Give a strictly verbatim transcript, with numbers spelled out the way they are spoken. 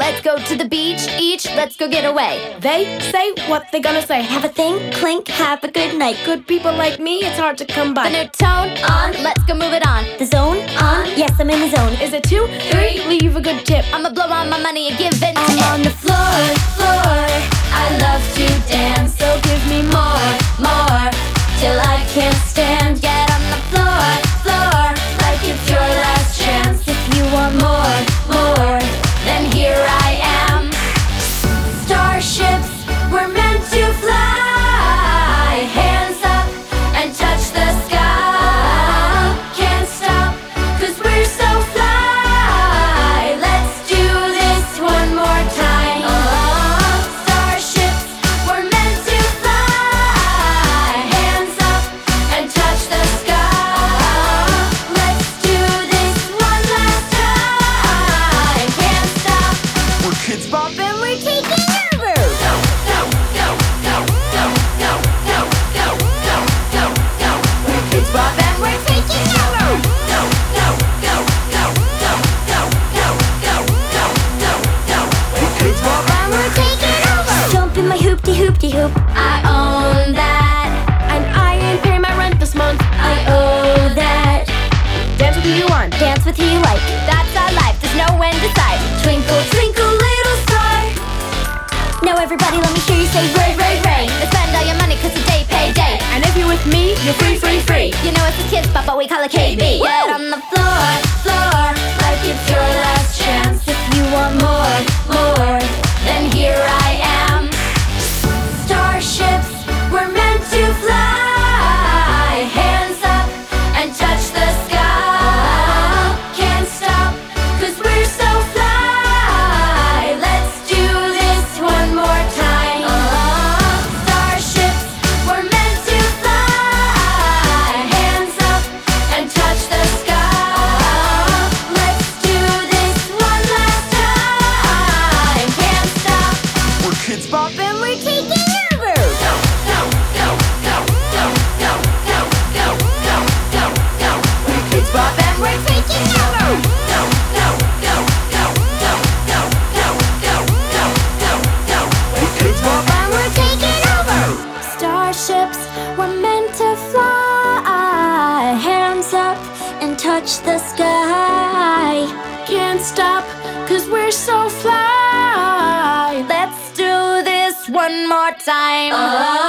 Let's go to the beach, each, let's go get away. They say what they gonna say. Have a thing, clink, have a good night. Good people like me, it's hard to come by. The new tone on, let's go move it on. The zone on, yes, I'm in the zone. Is it two, three? Leave a good tip. I'ma blow all my money and give in to I'm it. on the floor, floor. I love to dance, so give me more, more, till I can't stand. Get on the floor, floor, Like it's your last chance. If you want more, more, then here I am. Starships were meant to fly. Hands up and touch the sky. Can't stop, cause we're so fly. Let's do this one more time. Oh, starships were meant to fly. Hands up and touch the sky. Let's do this one last time. Can't stop. We're Kids Bop and We're taking over. We're Kids Bop and we're taking over. We're Kids Bop And we're taking over. Jump in my hoopty hoopty hoop. I own that. And I ain't paying my rent this month. I owe that. Dance with who you want. Dance with who you like. That's our life, there's no end to sight. Twinkle, twinkle, little star. Now everybody let me hear you say ray, ray, ray. Spend all your money cause today payday. And if you're with me, you're free, free, free. You know it's a Kids Bop, but we call it K B. Get on the floor, floor, like it's your last chance. If you want more, more, then here I am. Starships were meant to fly. Hands up and touch the sky. Can't stop, cause we're so fly. Let's do this one more time. Oh, starships were meant to fly. Hands up and touch the sky. Let's do this one last time. Can't stop. We're Kids Bop and We're taking over. We're Kids Bop And we're taking over. We're Kids Bop And we're taking over. Starships were meant to fly. Hands up and touch the sky. Can't stop, cause we're so fly. Let's do this one more time. Oh,